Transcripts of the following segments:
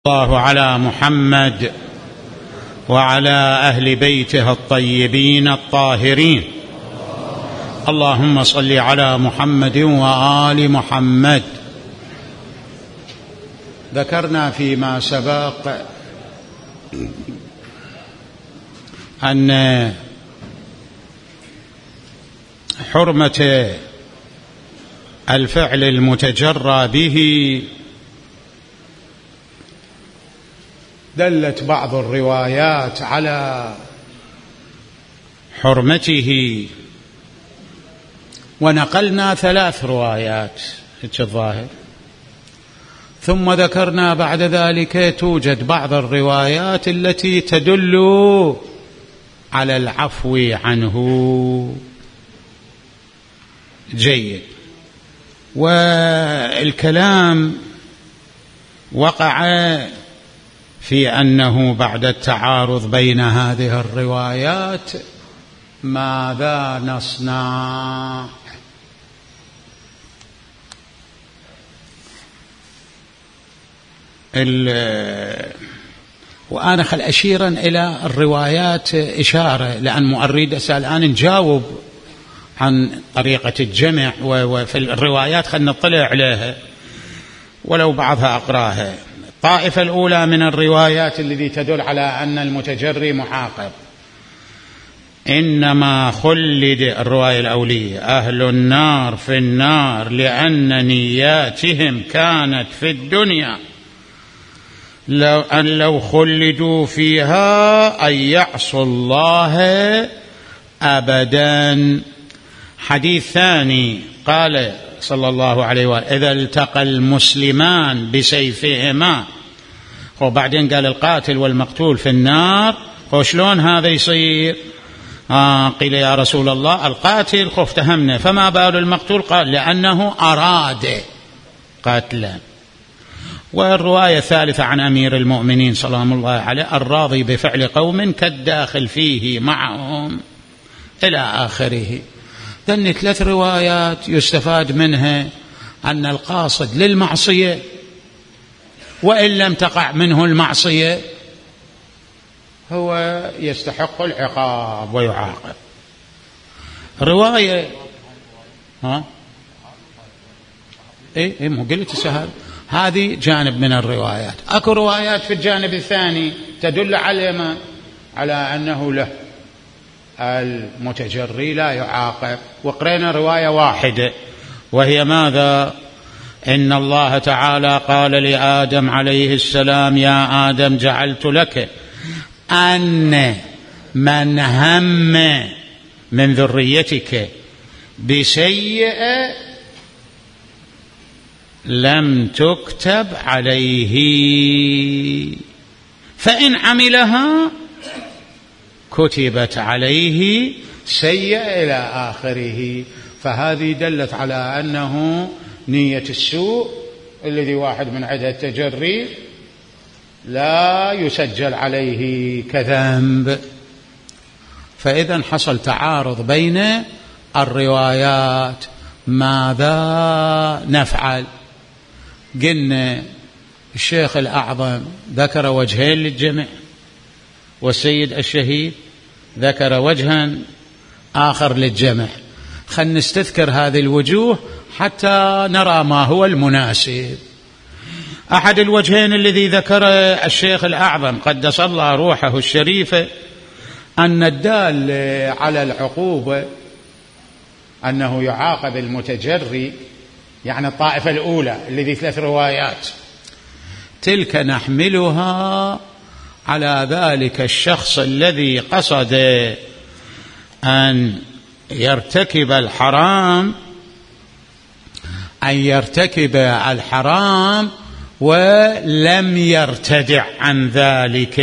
الله على محمد وعلى أهل بيته الطيبين الطاهرين. اللهم صل على محمد وآل محمد. ذكرنا فيما سبق أن حرمة الفعل المتجرى به دلت بعض الروايات على حرمته، ونقلنا 3 روايات الظاهر، ثم ذكرنا بعد ذلك توجد بعض الروايات التي تدل على العفو عنه. جيد. والكلام وقع في أنه بعد التعارض بين هذه الروايات ماذا نصنع؟ وأنا خل أشيرا إلى الروايات إشارة، لأن أريد الآن نجاوب عن طريقة الجمع، وفي الروايات خلنا نطلع عليها ولو بعضها أقراها. الطائفة الأولى من الروايات التي تدل على أن المتجري محاقب، إنما خلد الرواية الأولية أهل النار في النار لأن نياتهم كانت في الدنيا لو خلدوا فيها أن يعصوا الله أبدا. حديث ثاني قال صلى الله عليه وآله إذا التقى المسلمان بسيفهما، وبعدين قال القاتل والمقتول في النار، وشلون هذا يصير؟ قيل يا رسول الله القاتل افتهمنا، فما بال المقتول؟ قال لأنه أراد قتلا. والرواية الثالثة عن أمير المؤمنين سلام الله عليه الراضي بفعل قوم كالداخل فيه معهم إلى آخره. ذن 3 روايات يستفاد منها أن القاصد للمعصية وإن لم تقع منه المعصية هو يستحق العقاب ويعاقب. رواية مو قلت سهل، هذه جانب من الروايات. أكو روايات في الجانب الثاني تدل على أنه له المتجري لا يعاقب. وقرينا رواية واحدة وهي ماذا؟ إن الله تعالى قال لآدم عليه السلام يا آدم جعلت لك أن من هم من ذريتك بسيئة لم تكتب عليه فإن عملها كتبت عليه سيئة إلى آخره. فهذه دلت على أنه نية السوء الذي واحد من عدة التجري لا يسجل عليه كذنب. فإذا حصل تعارض بين الروايات، ماذا نفعل؟ قلنا الشيخ الأعظم ذكر وجهين للجمع، والسيد الشهيد ذكر وجها آخر للجمع. خلنا نستذكر هذه الوجوه حتى نرى ما هو المناسب. أحد الوجهين الذي ذكر الشيخ الأعظم قدس الله روحه الشريفة أن الدال على العقوبة أنه يعاقب المتجري، يعني الطائفة الأولى الذي 3 روايات، تلك نحملها على ذلك الشخص الذي قصد أن يرتكب الحرام ولم يرتدع عن ذلك،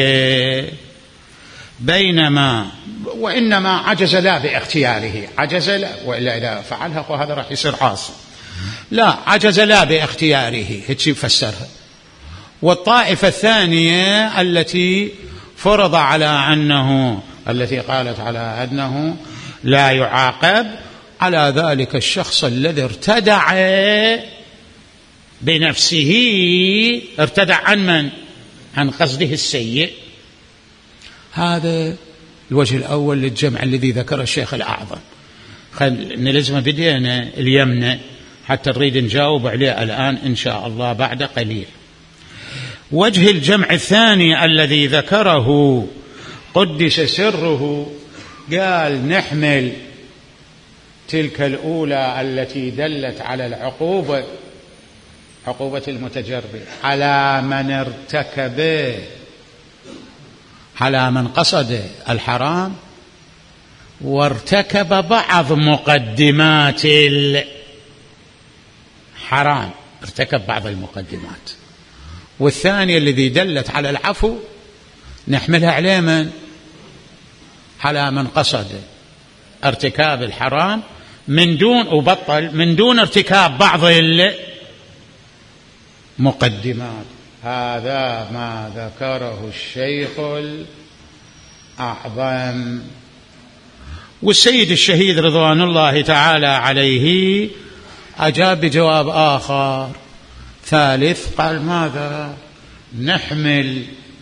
وإنما عجز لا باختياره، عجز لا، وإلا إذا فعلها هذا راح يصير عاصي، لا عجز لا باختياره، هيك يفسرها. والطائفة الثانية التي فرض على أنه، التي قالت على أنه لا يعاقب، على ذلك الشخص الذي ارتدع بنفسه. ارتدع عن من؟ عن قصده السيء. هذا الوجه الأول للجمع الذي ذكر الشيخ الأعظم. نلزم بدينا اليمنى حتى نريد نجاوب عليه الآن إن شاء الله بعد قليل. وجه الجمع الثاني الذي ذكره قدس سره، قال نحمل تلك الأولى التي دلت على العقوبة، عقوبة المتجرب، على من ارتكب، على من قصد الحرام وارتكب بعض مقدمات الحرام، ارتكب بعض المقدمات. والثانية الذي دلت على العفو نحملها على من؟ على من قصد ارتكاب الحرام من دون وبطل من دون ارتكاب بعض المقدمات. هذا ما ذكره الشيخ الأعظم. والسيد الشهيد رضوان الله تعالى عليه أجاب بجواب آخر ثالث، قال ماذا؟ نحمل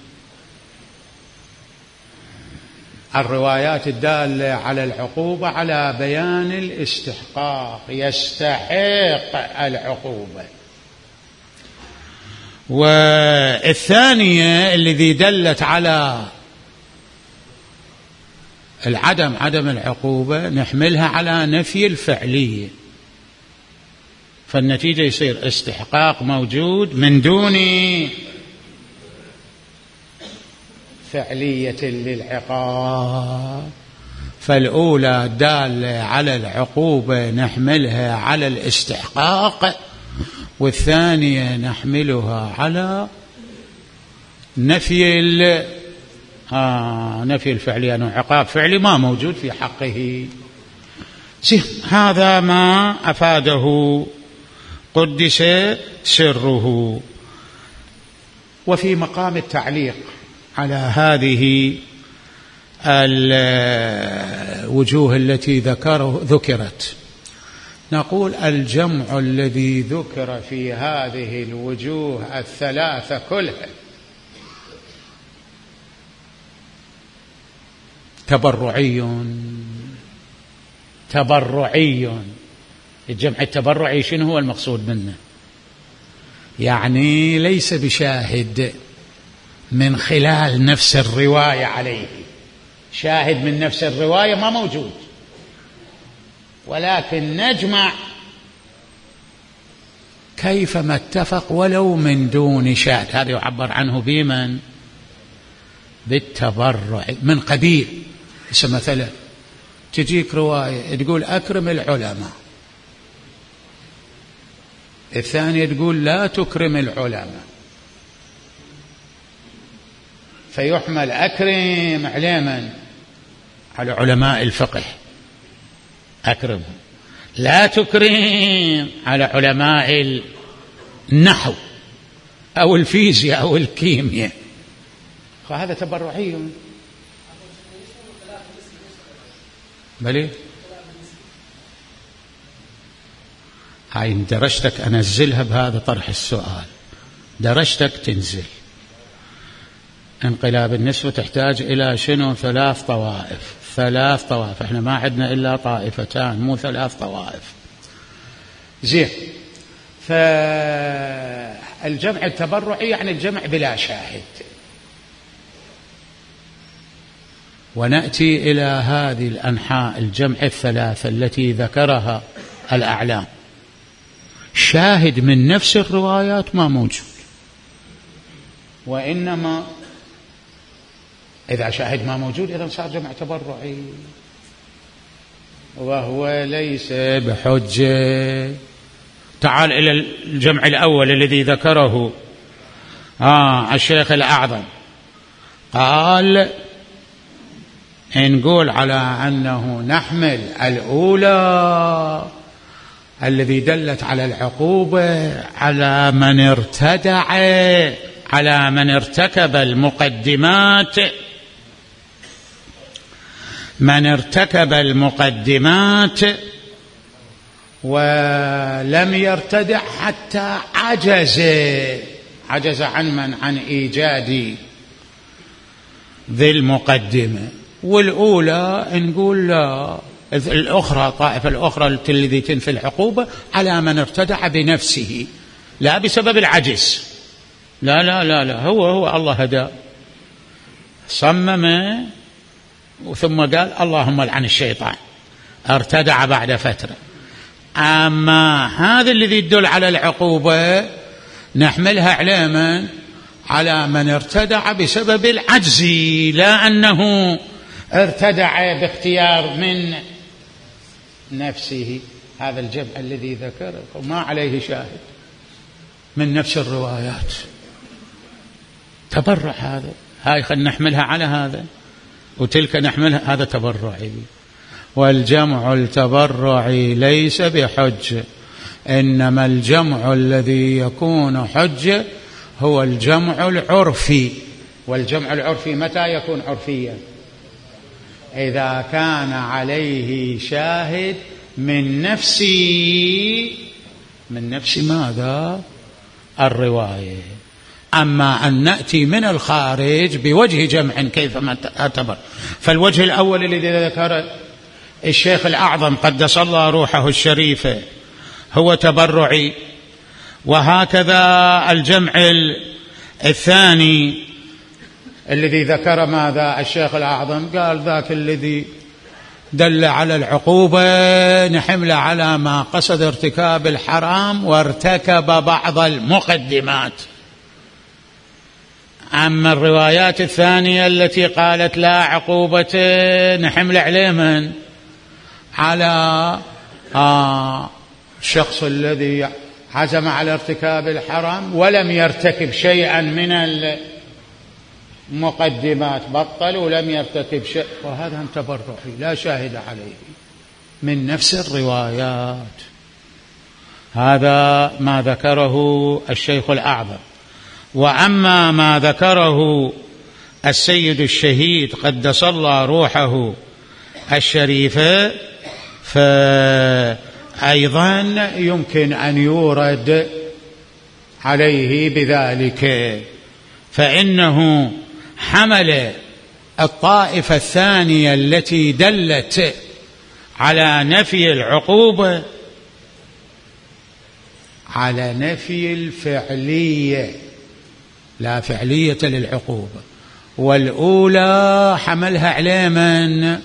الروايات الدالة على العقوبة على بيان الاستحقاق، يستحق العقوبة. والثانية الذي دلت على عدم العقوبة نحملها على نفي الفعلية، فالنتيجة يصير استحقاق موجود من دون فعلية للعقاب. فالأولى دالة على العقوبة نحملها على الاستحقاق، والثانية نحملها على نفي الفعلية، أنه عقاب فعلي ما موجود في حقه. هذا ما أفاده قدس سره. وفي مقام التعليق على هذه الوجوه التي ذكرت نقول الجمع الذي ذكر في هذه الوجوه الثلاثة كلها تبرعي. الجمع التبرعي شنو هو المقصود منه؟ يعني ليس بشاهد من خلال نفس الرواية عليه، شاهد من نفس الرواية ما موجود، ولكن نجمع كيفما اتفق ولو من دون شاهد. هذا يعبر عنه بمن؟ بالتبرع من قبيل. مثلا تجيك رواية تقول أكرم العلماء، الثانية تقول لا تكرم العلماء، فيحمل أكرم على من؟ على علماء الفقه أكرمهم، لا تكرم على علماء النحو أو الفيزياء أو الكيمياء. فهذا تبرعي. بلي هاي درجتك أنزلها بهذا طرح السؤال، درجتك تنزل. انقلاب النسبة تحتاج إلى شنو؟ 3 طوائف. احنا ما عندنا إلا طائفتان مو 3 طوائف. زين. فالجمع التبرعي يعني الجمع بلا شاهد. ونأتي إلى هذه الأنحاء الجمع الثلاثة التي ذكرها الأعلام، شاهد من نفس الروايات ما موجود، وإنما إذا شاهد ما موجود إذا صار جمع تبرعي، وهو ليس بحجة. تعال إلى الجمع الأول الذي ذكره الشيخ الأعظم، قال نقول على أنه نحمل الأولى الذي دلت على العقوبة على من ارتدع، على من ارتكب المقدمات، من ارتكب المقدمات ولم يرتدع حتى عجز عجز عن إيجاد ذي المقدمة. والأولى نقول لا، الأخرى طائفة الأخرى التي تنفي العقوبة على من ارتدع بنفسه لا بسبب العجز، لا لا لا لا، هو الله هداه صمم ثم قال اللهم لعن الشيطان، ارتدع بعد فترة. أما هذا الذي يدل على العقوبة نحملها على على من ارتدع بسبب العجز، لا أنه ارتدع باختيار من نفسه. هذا الجمع الذي ذكره وما عليه شاهد من نفس الروايات، تبرع هذا، هاي خلينا نحملها على هذا وتلك نحملها، هذا تبرعي. والجمع التبرعي ليس بحج، إنما الجمع الذي يكون حجة هو الجمع العرفي. والجمع العرفي متى يكون عرفيا؟ إذا كان عليه شاهد من نفس ماذا؟ الرواية. أما أن نأتي من الخارج بوجه جمع كيفما اعتبر، فالوجه الأول الذي ذكر الشيخ الأعظم قدس الله روحه الشريفة هو تبرعي. وهكذا الجمع الثاني الذي ذكر ماذا الشيخ الأعظم، قال ذاك الذي دل على العقوبة نحمل على ما قصد ارتكاب الحرام وارتكب بعض المقدمات. أما الروايات الثانية التي قالت لا عقوبة نحمل عليه من على الشخص الذي عزم على ارتكاب الحرام ولم يرتكب شيئا من المقدمات، بطل ولم يرتكب شيء، وهذا تبرعي لا شاهد عليه من نفس الروايات. هذا ما ذكره الشيخ الأعظم. وأما ما ذكره السيد الشهيد قدس الله روحه الشريفة فأيضا يمكن أن يورد عليه بذلك، فإنه حمل الطائفة الثانية التي دلت على نفي العقوبة على نفي الفعلية، لا فعلية للعقوبة. والأولى حملها على من؟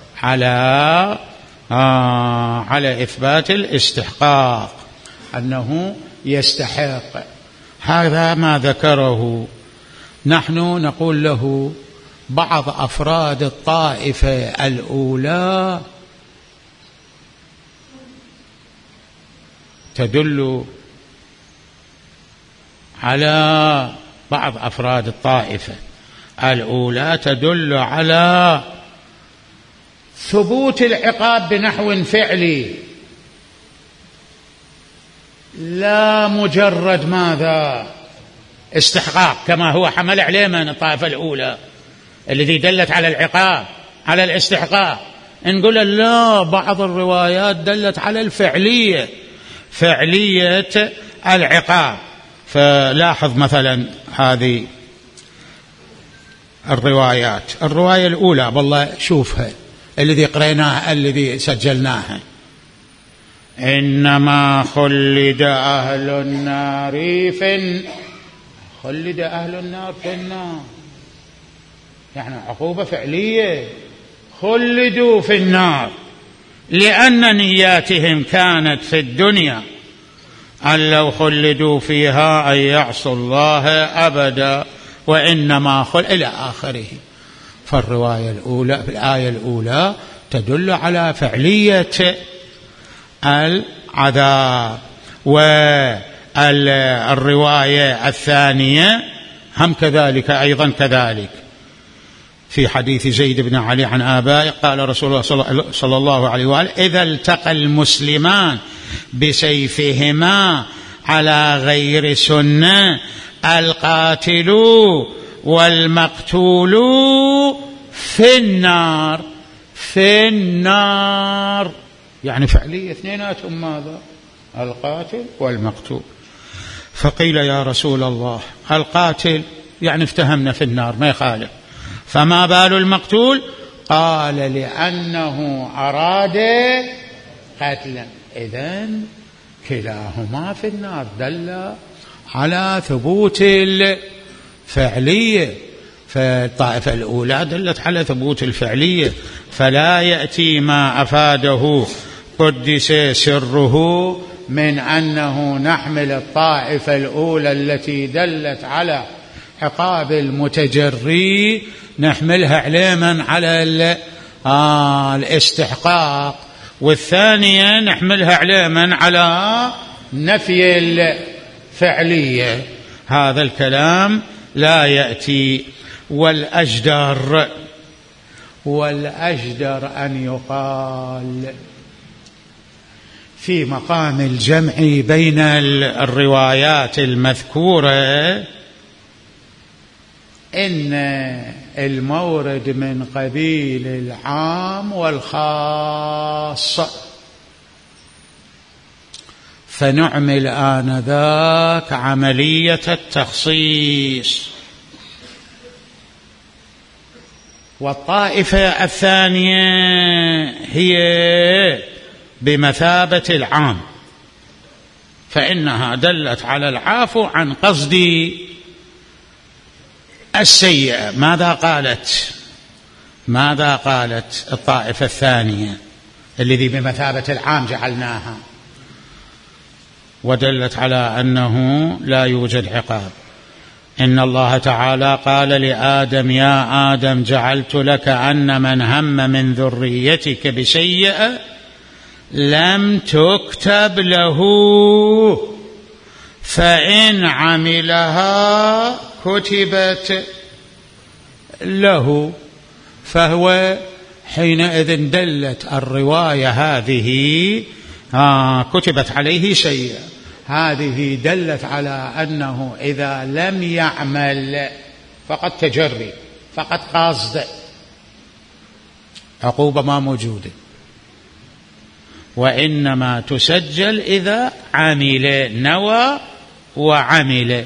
على إثبات الاستحقاق، أنه يستحق. هذا ما ذكره. نحن نقول له بعض أفراد الطائفة الأولى تدل على بعض أفراد الطائفة الأولى تدل على ثبوت العقاب بنحو فعلي، لا مجرد ماذا؟ استحقاق، كما هو حمل عليه من الطائفة الأولى الذي دلت على العقاب على الاستحقاق. نقول لا، بعض الروايات دلت على الفعلية، فعلية العقاب. فلاحظ مثلا هذه الروايات، الرواية الأولى والله شوفها الذي قريناها الذي سجلناها: إنما خلد أهل النار خلد أهل النار في النار، يعني عقوبة فعلية، خلدوا في النار لأن نياتهم كانت في الدنيا أن لو خلدوا فيها أن يعصوا الله أبدا، وإنما إلى آخره. فالرواية الأولى في الآية الأولى تدل على فعلية العذاب، والرواية الثانية هم كذلك أيضا كذلك. في حديث زيد بن علي عن آبائه قال رسول الله صلى الله عليه وآله: إذا التقى المسلمان بسيفهما على غير سنة القاتل والمقتول في النار. في النار يعني فعلية اثنيناتهم ماذا؟ القاتل والمقتول. فقيل يا رسول الله القاتل يعني افتهمنا في النار ما يخالف، فما بال المقتول؟ قال لأنه أراد قتلا. إذن كلاهما في النار، دل على ثبوت الفعلية، فالطائفة الأولى دلت على ثبوت الفعلية، فلا يأتي ما أفاده قدس سره من أنه نحمل الطائفة الأولى التي دلت على عقاب المتجري نحملها علما على الاستحقاق، والثانية نحملها علما على نفي الفعلية. هذا الكلام لا يأتي. والأجدر أن يقال في مقام الجمع بين الروايات المذكورة إن المورد من قبيل العام والخاص، فنعمل آنذاك عملية التخصيص. والطائفة الثانية هي بمثابة العام، فإنها دلت على العفو عن قصد السيئة. ماذا قالت الطائفة الثانية الذي بمثابة العام جعلناها ودلت على أنه لا يوجد عقاب؟ إن الله تعالى قال لآدم يا آدم جعلت لك أن من هم من ذريتك بسيئة لم تكتب له، فإن عملها كتبت له. فهو حينئذ دلت الرواية هذه كتبت عليه سيئة، هذه دلت على أنه إذا لم يعمل فقد تجري فقد قاصد، عقوبة ما موجودة، وإنما تسجل إذا عمل، نوى وعمل.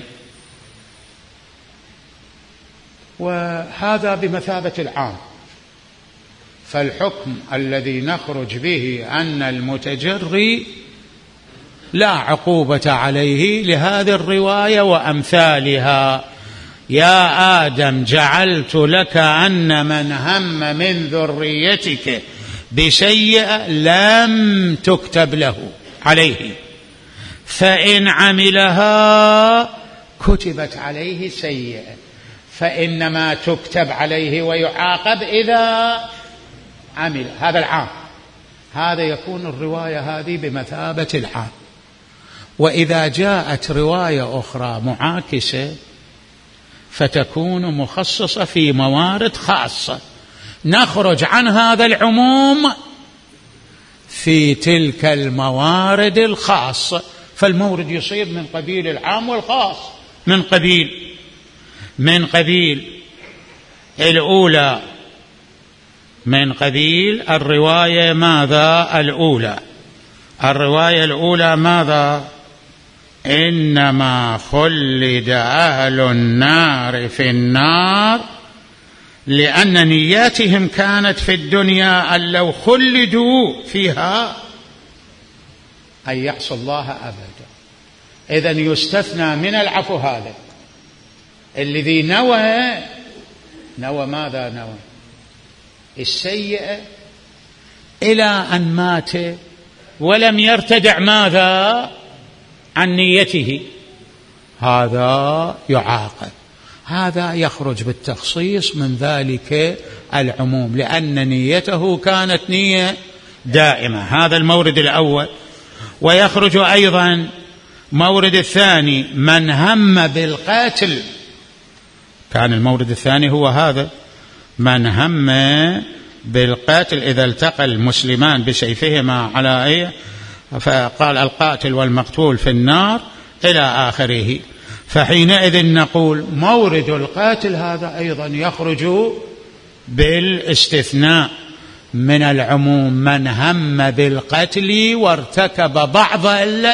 وهذا بمثابة العام. فالحكم الذي نخرج به أن المتجري لا عقوبة عليه لهذه الرواية وأمثالها. يا آدم جعلت لك أن من هم من ذريتك بسيئة لم تكتب له عليه، فإن عملها كتبت عليه سيئة، فإنما تكتب عليه ويعاقب إذا عمل. هذا العام، هذا يكون الرواية هذه بمثابة العام. وإذا جاءت رواية أخرى معاكسة فتكون مخصصة في موارد خاصة، نخرج عن هذا العموم في تلك الموارد الخاصة، فالمورد يصير من قبيل العام والخاص، من قبيل الأولى، من قبيل الرواية ماذا؟ الأولى. الرواية الأولى ماذا؟ إنما خلد أهل النار في النار لأن نياتهم كانت في الدنيا أن لو خلدوا فيها أن يعصوا الله أبدا. إذن يستثنى من العفو هذا الذي نوى ماذا؟ نوى السيئة إلى أن مات ولم يرتدع ماذا؟ عن نيته، هذا يعاقب. هذا يخرج بالتخصيص من ذلك العموم لأن نيته كانت نية دائمة. هذا المورد الأول. ويخرج أيضا مورد الثاني من هم بالقاتل، كان المورد الثاني هو هذا من هم بالقاتل إذا التقى المسلمان بسيفهما على إيه، فقال القاتل والمقتول في النار إلى آخره. فحينئذ نقول مورد القاتل هذا أيضا يخرج بالاستثناء من العموم، من هم بالقتل وارتكب بعض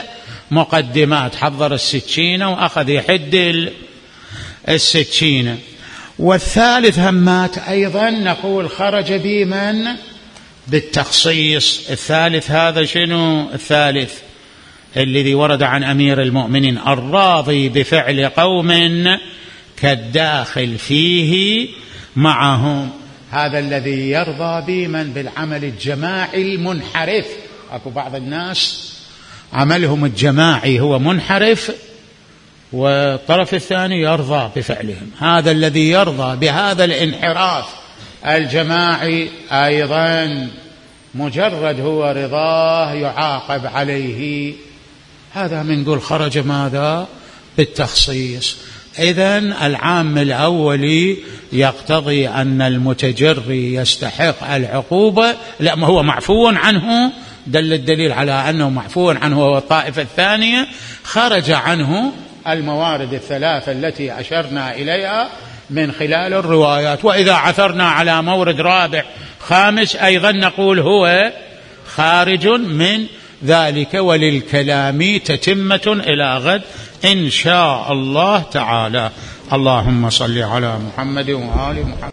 مقدمات، حضر السكينة وأخذ يحد السكينة. والثالث همات أيضا نقول خرج بمن؟ بالتخصيص. الثالث هذا شنو؟ الثالث الذي ورد عن أمير المؤمنين: الراضي بفعل قوم كالداخل فيه معهم. هذا الذي يرضى بمن؟ بالعمل الجماعي المنحرف. أكو بعض الناس عملهم الجماعي هو منحرف والطرف الثاني يرضى بفعلهم. هذا الذي يرضى بهذا الانحراف الجماعي أيضا مجرد هو رضاه يعاقب عليه. هذا منقول خرج ماذا؟ بالتخصيص. إذن العام الأولي يقتضي أن المتجري يستحق العقوبة، لا ما هو معفو عنه، دل الدليل على أنه معفو عنه. هو الطائفة الثانية خرج عنه الموارد الثلاثة التي أشرنا إليها من خلال الروايات. وإذا عثرنا على مورد رابع خامس أيضا نقول هو خارج من ذلك. وللكلام تتمة إلى غد إن شاء الله تعالى. اللهم صل على محمد وآل محمد.